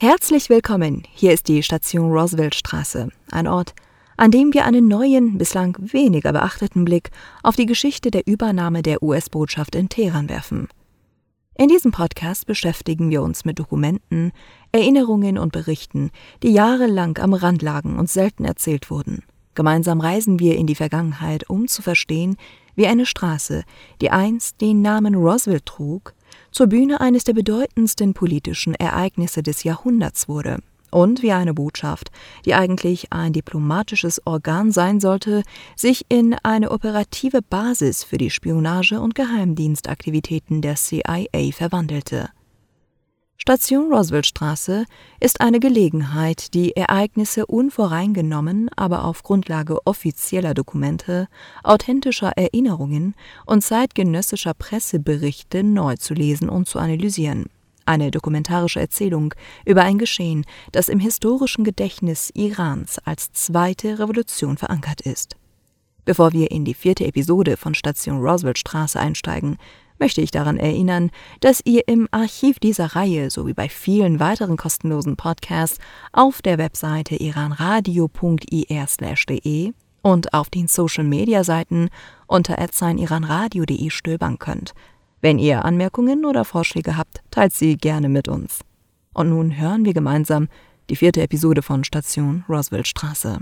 Herzlich willkommen, hier ist die Station Rooseveltstraße, ein Ort, an dem wir einen neuen, bislang weniger beachteten Blick auf die Geschichte der Übernahme der US-Botschaft in Teheran werfen. In diesem Podcast beschäftigen wir uns mit Dokumenten, Erinnerungen und Berichten, die jahrelang am Rand lagen und selten erzählt wurden. Gemeinsam reisen wir in die Vergangenheit, um zu verstehen, wie eine Straße, die einst den Namen Roosevelt trug, zur Bühne eines der bedeutendsten politischen Ereignisse des Jahrhunderts wurde und wie eine Botschaft, die eigentlich ein diplomatisches Organ sein sollte, sich in eine operative Basis für die Spionage- und Geheimdienstaktivitäten der CIA verwandelte. Station Rooseveltstraße ist eine Gelegenheit, die Ereignisse unvoreingenommen, aber auf Grundlage offizieller Dokumente, authentischer Erinnerungen und zeitgenössischer Presseberichte neu zu lesen und zu analysieren. Eine dokumentarische Erzählung über ein Geschehen, das im historischen Gedächtnis Irans als zweite Revolution verankert ist. Bevor wir in die 4. Episode von Station Rooseveltstraße einsteigen, möchte ich daran erinnern, dass ihr im Archiv dieser Reihe sowie bei vielen weiteren kostenlosen Podcasts auf der Webseite iranradio.ir/de und auf den Social-Media-Seiten unter @iranradio.de stöbern könnt. Wenn ihr Anmerkungen oder Vorschläge habt, teilt sie gerne mit uns. Und nun hören wir gemeinsam die 4. Episode von Station Rooseveltstraße.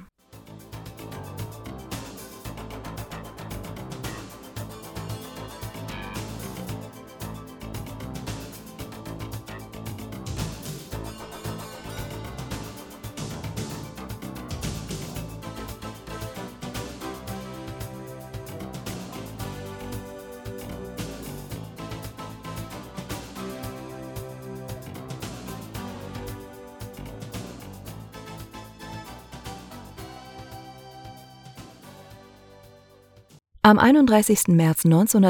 Am 31. März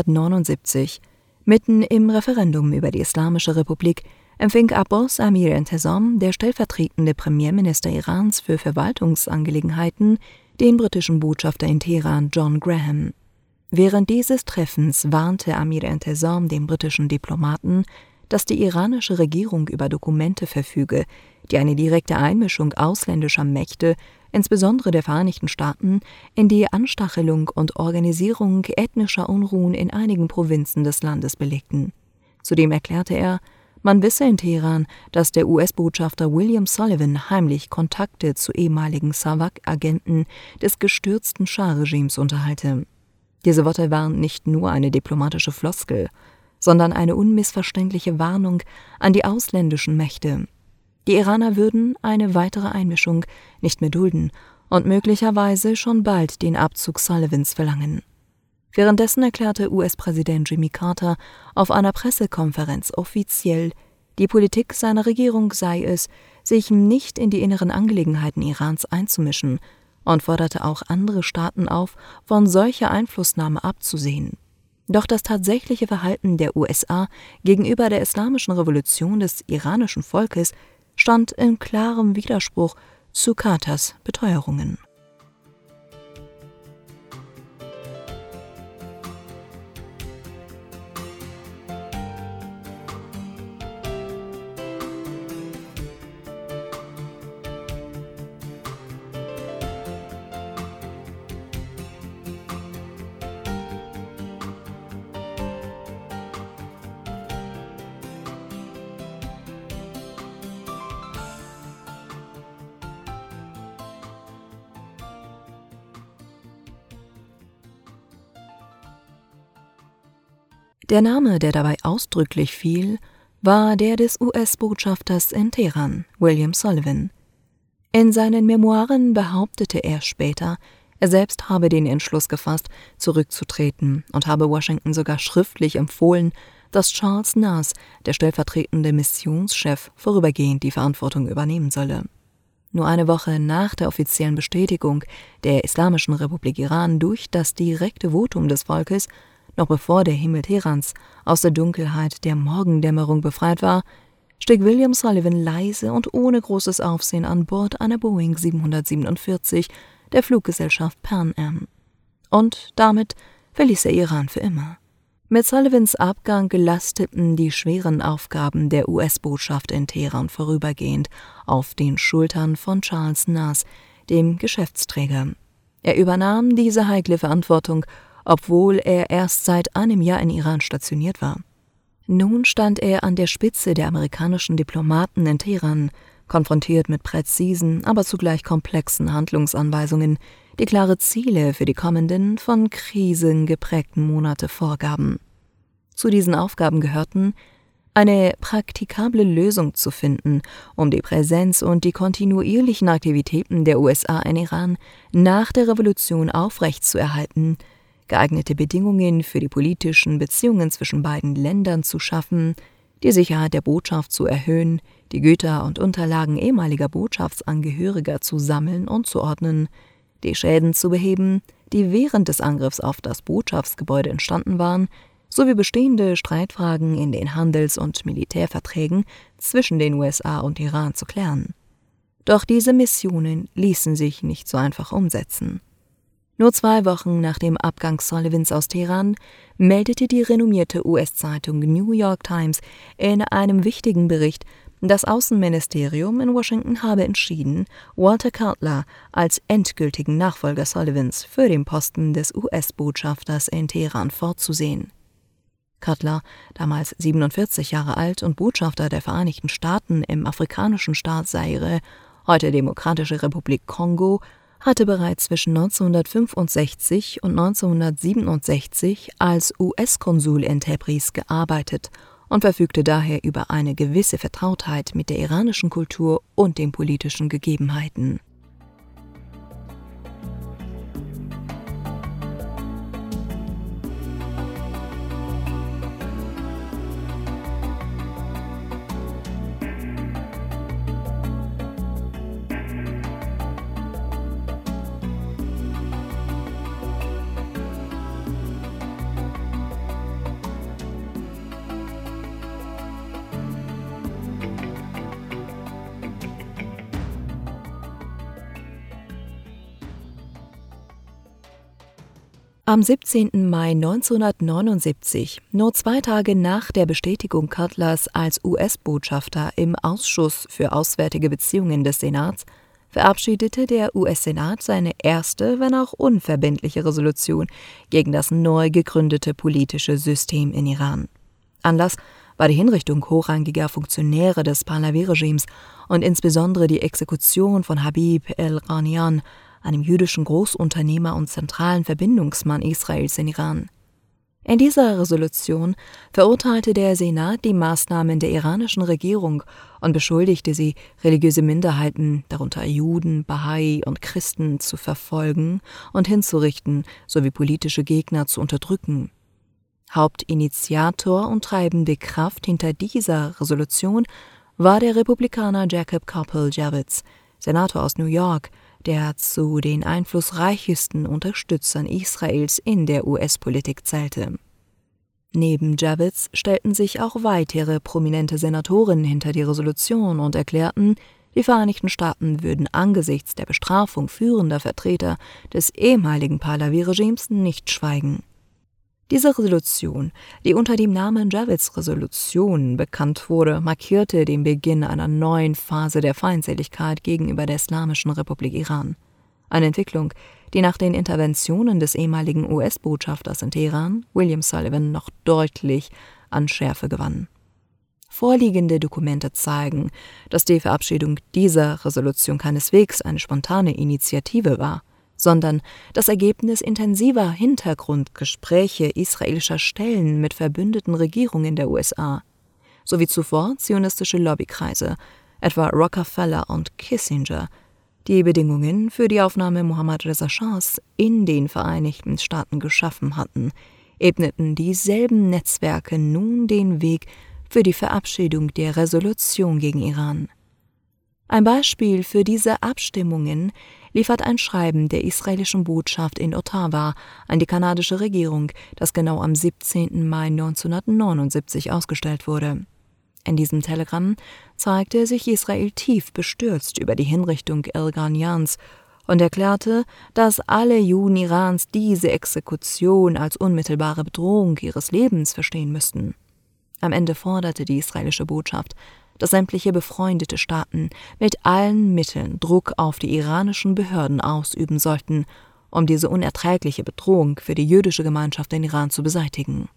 1979, mitten im Referendum über die Islamische Republik, empfing Abbas Amir-Entezom, der stellvertretende Premierminister Irans für Verwaltungsangelegenheiten, den britischen Botschafter in Teheran John Graham. Während dieses Treffens warnte Amir-Entezom den britischen Diplomaten, dass die iranische Regierung über Dokumente verfüge, die eine direkte Einmischung ausländischer Mächte, insbesondere der Vereinigten Staaten, in die Anstachelung und Organisierung ethnischer Unruhen in einigen Provinzen des Landes belegten. Zudem erklärte er, man wisse in Teheran, dass der US-Botschafter William Sullivan heimlich Kontakte zu ehemaligen SAVAK-Agenten des gestürzten Schah-Regimes unterhalte. Diese Worte waren nicht nur eine diplomatische Floskel, sondern eine unmissverständliche Warnung an die ausländischen Mächte. Die Iraner würden eine weitere Einmischung nicht mehr dulden und möglicherweise schon bald den Abzug Sullivans verlangen. Währenddessen erklärte US-Präsident Jimmy Carter auf einer Pressekonferenz offiziell, die Politik seiner Regierung sei es, sich nicht in die inneren Angelegenheiten Irans einzumischen, und forderte auch andere Staaten auf, von solcher Einflussnahme abzusehen. Doch das tatsächliche Verhalten der USA gegenüber der islamischen Revolution des iranischen Volkes stand in klarem Widerspruch zu Carters Beteuerungen. Der Name, der dabei ausdrücklich fiel, war der des US-Botschafters in Teheran, William Sullivan. In seinen Memoiren behauptete er später, er selbst habe den Entschluss gefasst, zurückzutreten und habe Washington sogar schriftlich empfohlen, dass Charles Nass, der stellvertretende Missionschef, vorübergehend die Verantwortung übernehmen solle. Nur eine Woche nach der offiziellen Bestätigung der Islamischen Republik Iran durch das direkte Votum des Volkes, noch bevor der Himmel Teherans aus der Dunkelheit der Morgendämmerung befreit war, stieg William Sullivan leise und ohne großes Aufsehen an Bord einer Boeing 747 der Fluggesellschaft Pan Am. Und damit verließ er Iran für immer. Mit Sullivans Abgang lasteten die schweren Aufgaben der US-Botschaft in Teheran vorübergehend auf den Schultern von Charles Nass, dem Geschäftsträger. Er übernahm diese heikle Verantwortung, obwohl er erst seit einem Jahr in Iran stationiert war. Nun stand er an der Spitze der amerikanischen Diplomaten in Teheran, konfrontiert mit präzisen, aber zugleich komplexen Handlungsanweisungen, die klare Ziele für die kommenden, von Krisen geprägten Monate vorgaben. Zu diesen Aufgaben gehörten, eine praktikable Lösung zu finden, um die Präsenz und die kontinuierlichen Aktivitäten der USA in Iran nach der Revolution aufrechtzuerhalten, geeignete Bedingungen für die politischen Beziehungen zwischen beiden Ländern zu schaffen, die Sicherheit der Botschaft zu erhöhen, die Güter und Unterlagen ehemaliger Botschaftsangehöriger zu sammeln und zu ordnen, die Schäden zu beheben, die während des Angriffs auf das Botschaftsgebäude entstanden waren, sowie bestehende Streitfragen in den Handels- und Militärverträgen zwischen den USA und Iran zu klären. Doch diese Missionen ließen sich nicht so einfach umsetzen. Nur 2 Wochen nach dem Abgang Sullivans aus Teheran meldete die renommierte US-Zeitung New York Times in einem wichtigen Bericht, das Außenministerium in Washington habe entschieden, Walter Cutler als endgültigen Nachfolger Sullivans für den Posten des US-Botschafters in Teheran vorzusehen. Cutler, damals 47 Jahre alt und Botschafter der Vereinigten Staaten im afrikanischen Staat Zaire, heute Demokratische Republik Kongo, hatte bereits zwischen 1965 und 1967 als US-Konsul in Tabriz gearbeitet und verfügte daher über eine gewisse Vertrautheit mit der iranischen Kultur und den politischen Gegebenheiten. Am 17. Mai 1979, nur 2 Tage nach der Bestätigung Cutlers als US-Botschafter im Ausschuss für Auswärtige Beziehungen des Senats, verabschiedete der US-Senat seine erste, wenn auch unverbindliche Resolution gegen das neu gegründete politische System in Iran. Anlass war die Hinrichtung hochrangiger Funktionäre des Pahlavi-Regimes und insbesondere die Exekution von Habib el-Ghanian, einem jüdischen Großunternehmer und zentralen Verbindungsmann Israels in Iran. In dieser Resolution verurteilte der Senat die Maßnahmen der iranischen Regierung und beschuldigte sie, religiöse Minderheiten, darunter Juden, Bahai und Christen, zu verfolgen und hinzurichten sowie politische Gegner zu unterdrücken. Hauptinitiator und treibende Kraft hinter dieser Resolution war der Republikaner Jacob Kopel-Javits, Senator aus New York, der zu den einflussreichsten Unterstützern Israels in der US-Politik zählte. Neben Javits stellten sich auch weitere prominente Senatoren hinter die Resolution und erklärten, die Vereinigten Staaten würden angesichts der Bestrafung führender Vertreter des ehemaligen Pahlavi-Regimes nicht schweigen. Diese Resolution, die unter dem Namen Javits-Resolution bekannt wurde, markierte den Beginn einer neuen Phase der Feindseligkeit gegenüber der Islamischen Republik Iran. Eine Entwicklung, die nach den Interventionen des ehemaligen US-Botschafters in Teheran, William Sullivan, noch deutlich an Schärfe gewann. Vorliegende Dokumente zeigen, dass die Verabschiedung dieser Resolution keineswegs eine spontane Initiative war, sondern das Ergebnis intensiver Hintergrundgespräche israelischer Stellen mit verbündeten Regierungen der USA, sowie zuvor zionistische Lobbykreise, etwa Rockefeller und Kissinger, die Bedingungen für die Aufnahme Mohammad Reza Schahs in den Vereinigten Staaten geschaffen hatten, ebneten dieselben Netzwerke nun den Weg für die Verabschiedung der Resolution gegen Iran. Ein Beispiel für diese Abstimmungen liefert ein Schreiben der israelischen Botschaft in Ottawa an die kanadische Regierung, das genau am 17. Mai 1979 ausgestellt wurde. In diesem Telegramm zeigte sich Israel tief bestürzt über die Hinrichtung el-Ghanians und erklärte, dass alle Juden Irans diese Exekution als unmittelbare Bedrohung ihres Lebens verstehen müssten. Am Ende forderte die israelische Botschaft, dass sämtliche befreundete Staaten mit allen Mitteln Druck auf die iranischen Behörden ausüben sollten, um diese unerträgliche Bedrohung für die jüdische Gemeinschaft in Iran zu beseitigen.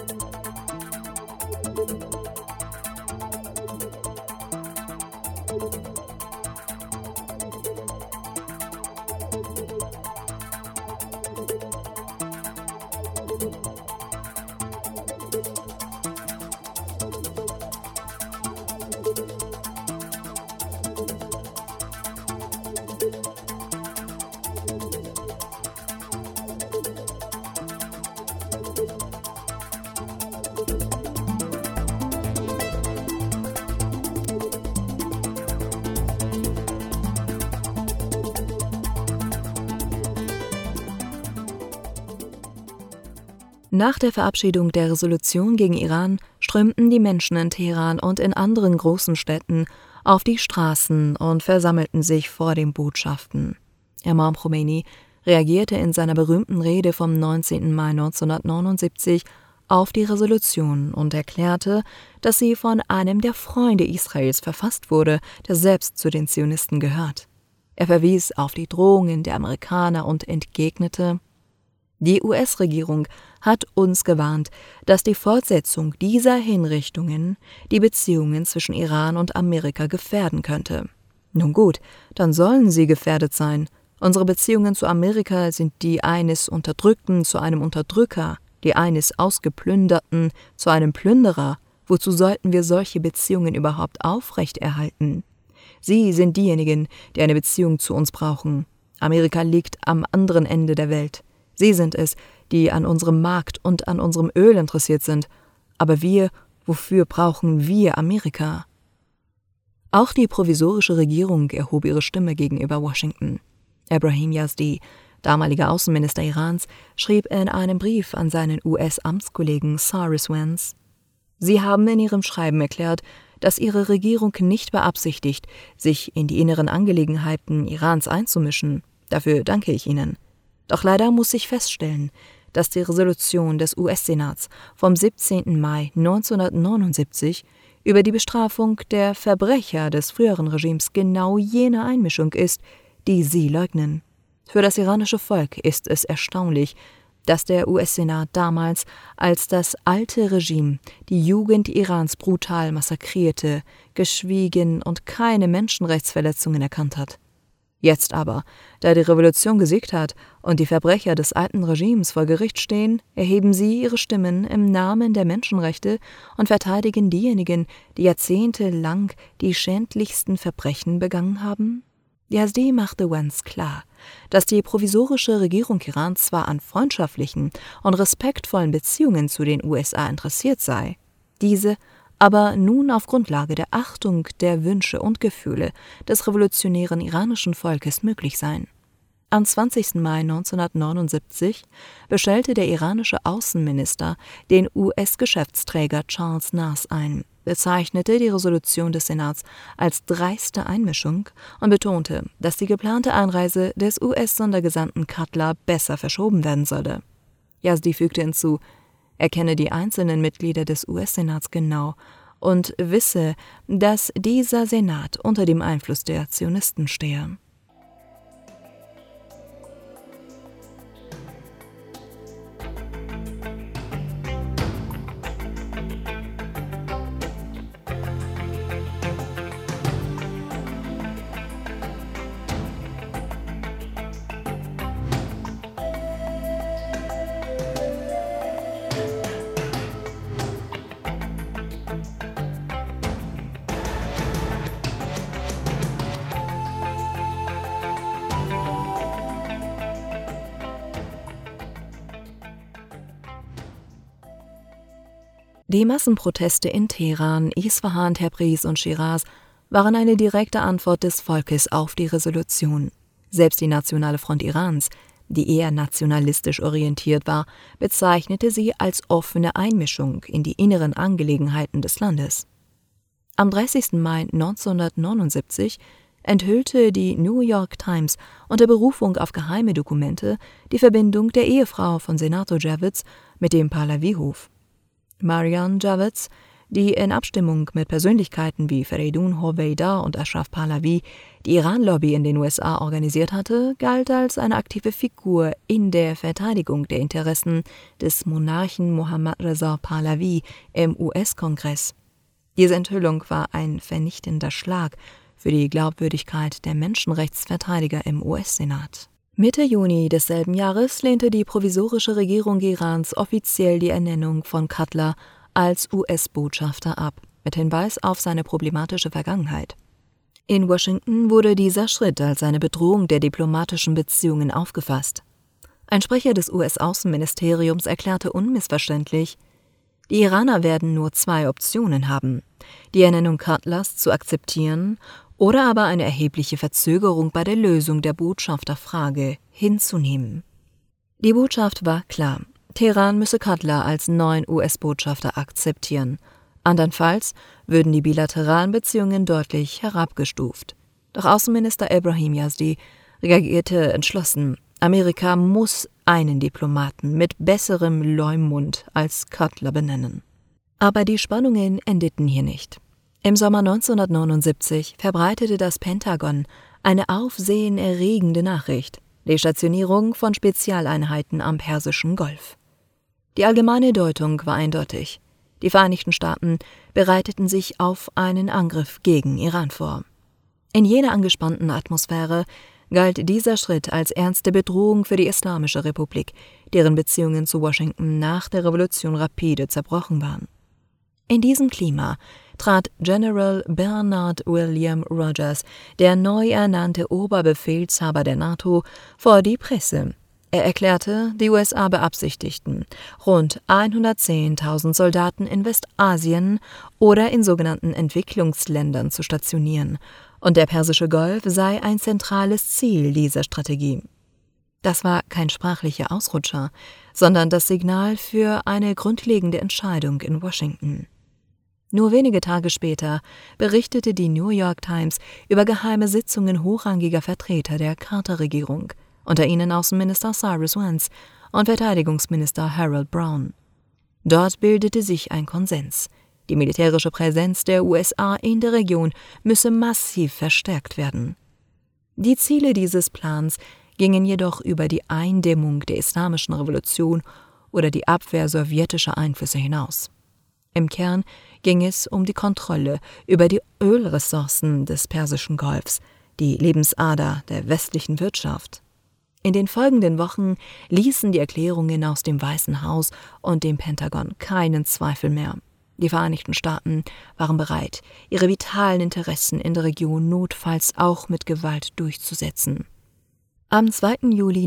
Nach der Verabschiedung der Resolution gegen Iran strömten die Menschen in Teheran und in anderen großen Städten auf die Straßen und versammelten sich vor den Botschaften. Imam Khomeini reagierte in seiner berühmten Rede vom 19. Mai 1979 auf die Resolution und erklärte, dass sie von einem der Freunde Israels verfasst wurde, der selbst zu den Zionisten gehört. Er verwies auf die Drohungen der Amerikaner und entgegnete: Die US-Regierung hat uns gewarnt, dass die Fortsetzung dieser Hinrichtungen die Beziehungen zwischen Iran und Amerika gefährden könnte. Nun gut, dann sollen sie gefährdet sein. Unsere Beziehungen zu Amerika sind die eines Unterdrückten zu einem Unterdrücker, die eines Ausgeplünderten zu einem Plünderer. Wozu sollten wir solche Beziehungen überhaupt aufrechterhalten? Sie sind diejenigen, die eine Beziehung zu uns brauchen. Amerika liegt am anderen Ende der Welt. Sie sind es, die an unserem Markt und an unserem Öl interessiert sind. Aber wofür brauchen wir Amerika? Auch die provisorische Regierung erhob ihre Stimme gegenüber Washington. Ebrahim Yazdi, damaliger Außenminister Irans, schrieb in einem Brief an seinen US-Amtskollegen Cyrus Vance: Sie haben in ihrem Schreiben erklärt, dass ihre Regierung nicht beabsichtigt, sich in die inneren Angelegenheiten Irans einzumischen. Dafür danke ich Ihnen. Doch leider muss ich feststellen, dass die Resolution des US-Senats vom 17. Mai 1979 über die Bestrafung der Verbrecher des früheren Regimes genau jene Einmischung ist, die Sie leugnen. Für das iranische Volk ist es erstaunlich, dass der US-Senat damals, als das alte Regime die Jugend Irans brutal massakrierte, geschwiegen und keine Menschenrechtsverletzungen erkannt hat. Jetzt aber, da die Revolution gesiegt hat und die Verbrecher des alten Regimes vor Gericht stehen, erheben sie ihre Stimmen im Namen der Menschenrechte und verteidigen diejenigen, die jahrzehntelang die schändlichsten Verbrechen begangen haben? Yazdi machte Vance klar, dass die provisorische Regierung Irans zwar an freundschaftlichen und respektvollen Beziehungen zu den USA interessiert sei, diese aber nun auf Grundlage der Achtung der Wünsche und Gefühle des revolutionären iranischen Volkes möglich seien. Am 20. Mai 1979 bestellte der iranische Außenminister den US-Geschäftsträger Charles Nass ein, bezeichnete die Resolution des Senats als dreiste Einmischung und betonte, dass die geplante Einreise des US-Sondergesandten Cutler besser verschoben werden solle. Yazdi fügte hinzu: Er kenne die einzelnen Mitglieder des US-Senats genau und wisse, dass dieser Senat unter dem Einfluss der Zionisten stehe. Die Massenproteste in Teheran, Isfahan, Tabriz und Schiraz waren eine direkte Antwort des Volkes auf die Resolution. Selbst die Nationale Front Irans, die eher nationalistisch orientiert war, bezeichnete sie als offene Einmischung in die inneren Angelegenheiten des Landes. Am 30. Mai 1979 enthüllte die New York Times unter Berufung auf geheime Dokumente die Verbindung der Ehefrau von Senator Javits mit dem Pahlavi-Hof. Marianne Javits, die in Abstimmung mit Persönlichkeiten wie Feridun Hoveyda und Ashraf Pahlavi die Iran-Lobby in den USA organisiert hatte, galt als eine aktive Figur in der Verteidigung der Interessen des Monarchen Mohammad Reza Pahlavi im US-Kongress. Diese Enthüllung war ein vernichtender Schlag für die Glaubwürdigkeit der Menschenrechtsverteidiger im US-Senat. Mitte Juni desselben Jahres lehnte die provisorische Regierung Irans offiziell die Ernennung von Cutler als US-Botschafter ab, mit Hinweis auf seine problematische Vergangenheit. In Washington wurde dieser Schritt als eine Bedrohung der diplomatischen Beziehungen aufgefasst. Ein Sprecher des US-Außenministeriums erklärte unmissverständlich: Die Iraner werden nur 2 Optionen haben: die Ernennung Cutlers zu akzeptieren oder aber eine erhebliche Verzögerung bei der Lösung der Botschafterfrage hinzunehmen. Die Botschaft war klar: Teheran müsse Cutler als neuen US-Botschafter akzeptieren. Andernfalls würden die bilateralen Beziehungen deutlich herabgestuft. Doch Außenminister Ebrahim Yazdi reagierte entschlossen: Amerika muss einen Diplomaten mit besserem Leumund als Cutler benennen. Aber die Spannungen endeten hier nicht. Im Sommer 1979 verbreitete das Pentagon eine aufsehenerregende Nachricht: die Stationierung von Spezialeinheiten am Persischen Golf. Die allgemeine Deutung war eindeutig: Die Vereinigten Staaten bereiteten sich auf einen Angriff gegen Iran vor. In jener angespannten Atmosphäre galt dieser Schritt als ernste Bedrohung für die Islamische Republik, deren Beziehungen zu Washington nach der Revolution rapide zerbrochen waren. In diesem Klima trat General Bernard William Rogers, der neu ernannte Oberbefehlshaber der NATO, vor die Presse. Er erklärte, die USA beabsichtigten, rund 110.000 Soldaten in Westasien oder in sogenannten Entwicklungsländern zu stationieren, und der Persische Golf sei ein zentrales Ziel dieser Strategie. Das war kein sprachlicher Ausrutscher, sondern das Signal für eine grundlegende Entscheidung in Washington. Nur wenige Tage später berichtete die New York Times über geheime Sitzungen hochrangiger Vertreter der Carter-Regierung, unter ihnen Außenminister Cyrus Vance und Verteidigungsminister Harold Brown. Dort bildete sich ein Konsens: Die militärische Präsenz der USA in der Region müsse massiv verstärkt werden. Die Ziele dieses Plans gingen jedoch über die Eindämmung der Islamischen Revolution oder die Abwehr sowjetischer Einflüsse hinaus. Im Kern ging es um die Kontrolle über die Ölressourcen des Persischen Golfs, die Lebensader der westlichen Wirtschaft. In den folgenden Wochen ließen die Erklärungen aus dem Weißen Haus und dem Pentagon keinen Zweifel mehr: Die Vereinigten Staaten waren bereit, ihre vitalen Interessen in der Region notfalls auch mit Gewalt durchzusetzen. Am 2. Juli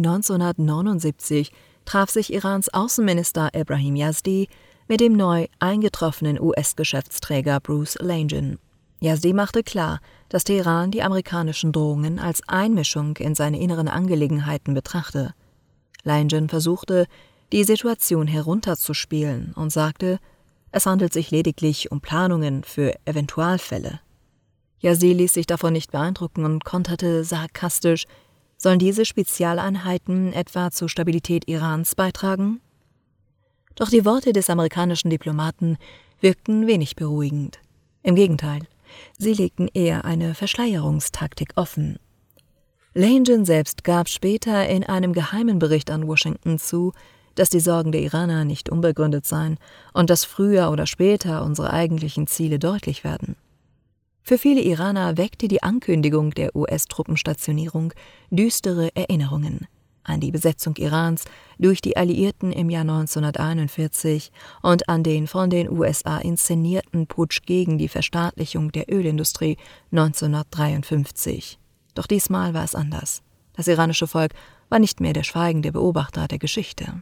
1979 traf sich Irans Außenminister Ebrahim Yazdi mit dem neu eingetroffenen US-Geschäftsträger Bruce Langen. Yazdi machte klar, dass Teheran die amerikanischen Drohungen als Einmischung in seine inneren Angelegenheiten betrachte. Langen versuchte, die Situation herunterzuspielen und sagte, es handelt sich lediglich um Planungen für Eventualfälle. Yazdi ließ sich davon nicht beeindrucken und konterte sarkastisch: Sollen diese Spezialeinheiten etwa zur Stabilität Irans beitragen? Doch die Worte des amerikanischen Diplomaten wirkten wenig beruhigend. Im Gegenteil, sie legten eher eine Verschleierungstaktik offen. Langen selbst gab später in einem geheimen Bericht an Washington zu, dass die Sorgen der Iraner nicht unbegründet seien und dass früher oder später unsere eigentlichen Ziele deutlich werden. Für viele Iraner weckte die Ankündigung der US-Truppenstationierung düstere Erinnerungen an die Besetzung Irans durch die Alliierten im Jahr 1941 und an den von den USA inszenierten Putsch gegen die Verstaatlichung der Ölindustrie 1953. Doch diesmal war es anders. Das iranische Volk war nicht mehr der schweigende Beobachter der Geschichte.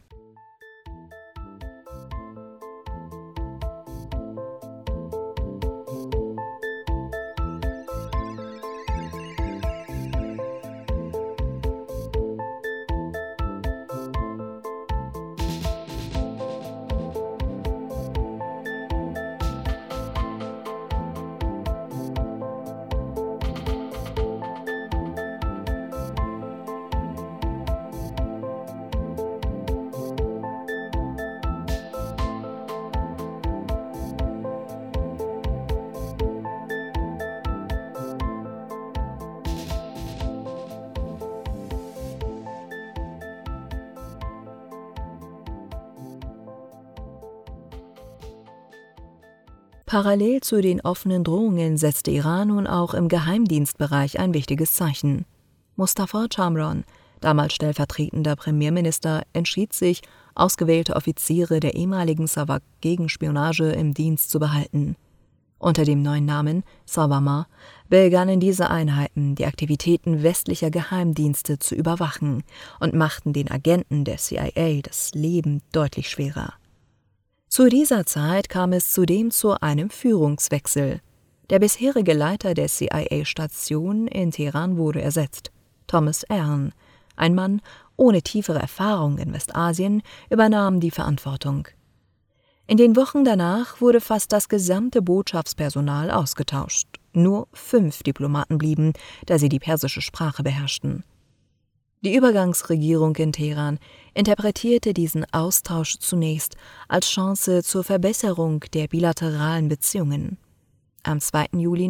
Parallel zu den offenen Drohungen setzte Iran nun auch im Geheimdienstbereich ein wichtiges Zeichen. Mustafa Chamran, damals stellvertretender Premierminister, entschied sich, ausgewählte Offiziere der ehemaligen Savak-Gegenspionage im Dienst zu behalten. Unter dem neuen Namen Savama begannen diese Einheiten, die Aktivitäten westlicher Geheimdienste zu überwachen und machten den Agenten der CIA das Leben deutlich schwerer. Zu dieser Zeit kam es zudem zu einem Führungswechsel. Der bisherige Leiter der CIA-Station in Teheran wurde ersetzt. Thomas Ahern, ein Mann ohne tiefere Erfahrung in Westasien, übernahm die Verantwortung. In den Wochen danach wurde fast das gesamte Botschaftspersonal ausgetauscht. Nur 5 Diplomaten blieben, da sie die persische Sprache beherrschten. Die Übergangsregierung in Teheran interpretierte diesen Austausch zunächst als Chance zur Verbesserung der bilateralen Beziehungen. Am 2. Juli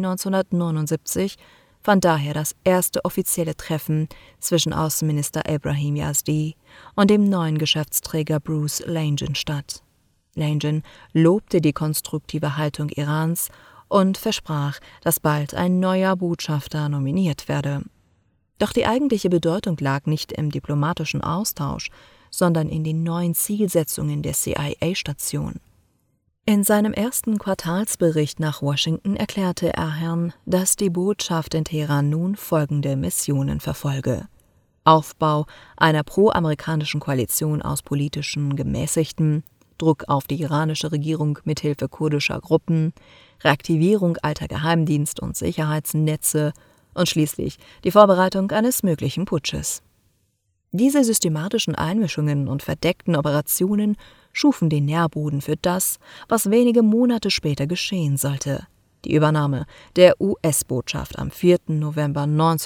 1979 fand daher das erste offizielle Treffen zwischen Außenminister Ebrahim Yazdi und dem neuen Geschäftsträger Bruce Langen statt. Langen lobte die konstruktive Haltung Irans und versprach, dass bald ein neuer Botschafter nominiert werde. Doch die eigentliche Bedeutung lag nicht im diplomatischen Austausch, sondern in den neuen Zielsetzungen der CIA-Station. In seinem ersten Quartalsbericht nach Washington erklärte Ahern, dass die Botschaft in Teheran nun folgende Missionen verfolge: Aufbau einer pro-amerikanischen Koalition aus politischen Gemäßigten, Druck auf die iranische Regierung mithilfe kurdischer Gruppen, Reaktivierung alter Geheimdienst- und Sicherheitsnetze und schließlich die Vorbereitung eines möglichen Putsches. Diese systematischen Einmischungen und verdeckten Operationen schufen den Nährboden für das, was wenige Monate später geschehen sollte: die Übernahme der US-Botschaft am 4. November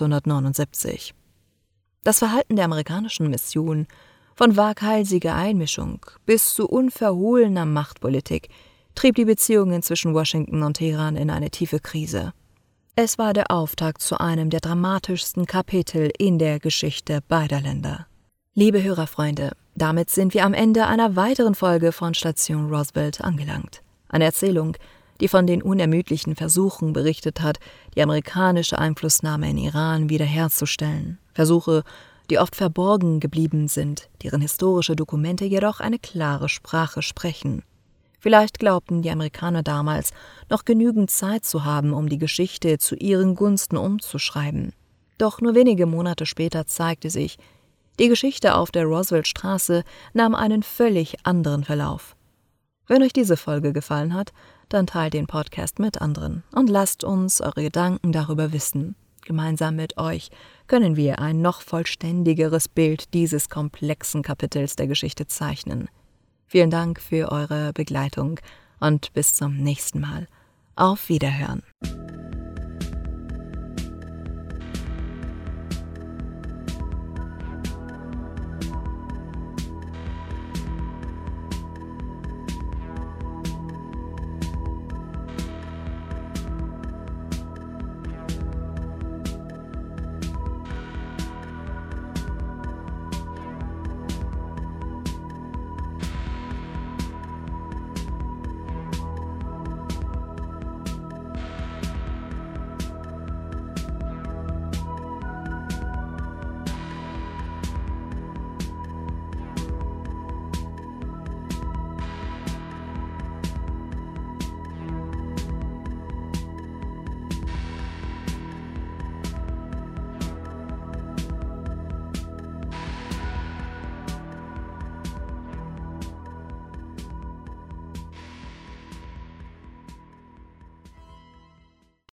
1979. Das Verhalten der amerikanischen Mission, von waghalsiger Einmischung bis zu unverhohlener Machtpolitik, trieb die Beziehungen zwischen Washington und Teheran in eine tiefe Krise. Es war der Auftakt zu einem der dramatischsten Kapitel in der Geschichte beider Länder. Liebe Hörerfreunde, damit sind wir am Ende einer weiteren Folge von Station Roosevelt angelangt. Eine Erzählung, die von den unermüdlichen Versuchen berichtet hat, die amerikanische Einflussnahme in Iran wiederherzustellen. Versuche, die oft verborgen geblieben sind, deren historische Dokumente jedoch eine klare Sprache sprechen. Vielleicht glaubten die Amerikaner damals noch genügend Zeit zu haben, um die Geschichte zu ihren Gunsten umzuschreiben. Doch nur wenige Monate später zeigte sich, die Geschichte auf der Roosevelt-Straße nahm einen völlig anderen Verlauf. Wenn euch diese Folge gefallen hat, dann teilt den Podcast mit anderen und lasst uns eure Gedanken darüber wissen. Gemeinsam mit euch können wir ein noch vollständigeres Bild dieses komplexen Kapitels der Geschichte zeichnen. Vielen Dank für eure Begleitung und bis zum nächsten Mal. Auf Wiederhören.